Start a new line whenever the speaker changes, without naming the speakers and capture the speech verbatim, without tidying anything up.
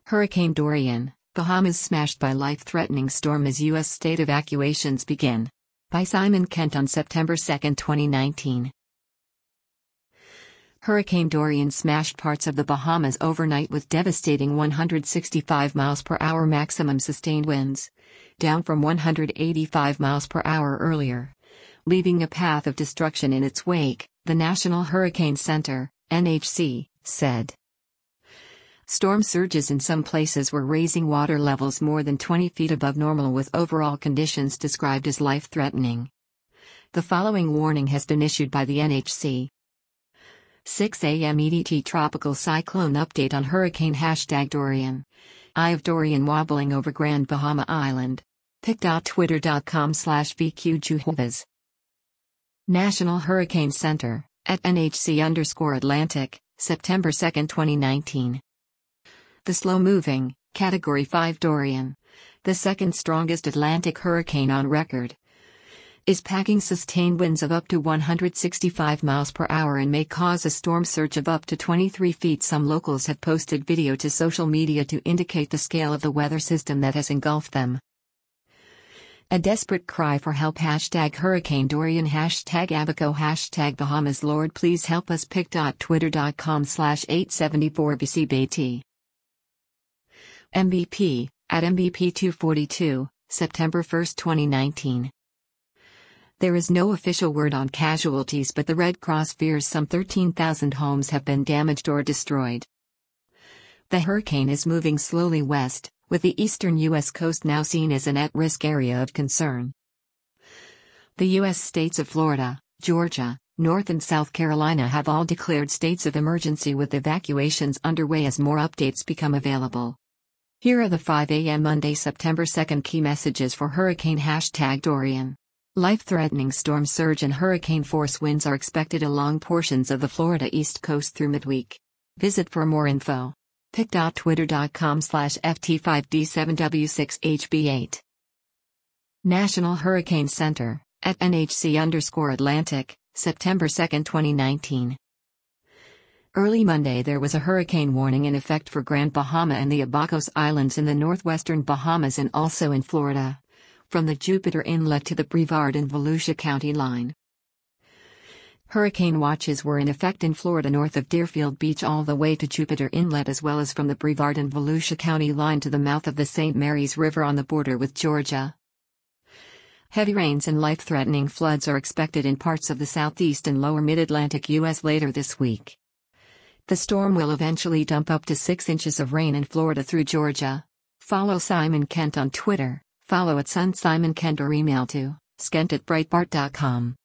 Hurricane Dorian, Bahamas smashed by life-threatening storm as U S state evacuations begin. By Simon Kent on September second, twenty nineteen. Hurricane Dorian smashed parts of the Bahamas overnight with devastating one hundred sixty-five miles per hour maximum sustained winds, down from one hundred eighty-five miles per hour earlier, leaving a path of destruction in its wake, the National Hurricane Center, N H C, said. Storm surges in some places were raising water levels more than twenty feet above normal, with overall conditions described as life-threatening. The following warning has been issued by the N H C. six a m E D T Tropical Cyclone Update on Hurricane Hashtag Dorian. Eye of Dorian wobbling over Grand Bahama Island. pic dot twitter dot com slash V Q Juhovas. National Hurricane Center, at N H C underscore Atlantic, September second, twenty nineteen. The slow-moving, Category five Dorian, the second strongest Atlantic hurricane on record, is packing sustained winds of up to one hundred sixty-five miles per hour and may cause a storm surge of up to twenty-three feet. Some locals have posted video to social media to indicate the scale of the weather system that has engulfed them. A desperate cry for help. Hashtag Hurricane Dorian. Hashtag Abaco. Hashtag Bahamas. Lord please help us. pic dot twitter dot com slash eight seventy-four B C B T. M B P, at M B P two forty-two, September first, twenty nineteen. There is no official word on casualties, but the Red Cross fears some thirteen thousand homes have been damaged or destroyed. The hurricane is moving slowly west, with the eastern U S coast now seen as an at-risk area of concern. The U S states of Florida, Georgia, North and South Carolina have all declared states of emergency, with evacuations underway as more updates become available. Here are the five a m Monday, September second key messages for Hurricane Hashtag Dorian. Life-threatening storm surge and hurricane force winds are expected along portions of the Florida East Coast through midweek. Visit for more info. pic dot twitter dot com slash F T five D seven W six H B eight. National Hurricane Center, at N H C underscore Atlantic, September second, twenty nineteen. Early Monday there was a hurricane warning in effect for Grand Bahama and the Abacos Islands in the northwestern Bahamas and also in Florida, from the Jupiter Inlet to the Brevard and Volusia County line. Hurricane watches were in effect in Florida north of Deerfield Beach all the way to Jupiter Inlet, as well as from the Brevard and Volusia County line to the mouth of the Saint Mary's River on the border with Georgia. Heavy rains and life-threatening floods are expected in parts of the southeast and lower mid-Atlantic U S later this week. The storm will eventually dump up to six inches of rain in Florida through Georgia. Follow Simon Kent on Twitter, follow at Sun Simon Kent, or email to skent at breitbart dot com.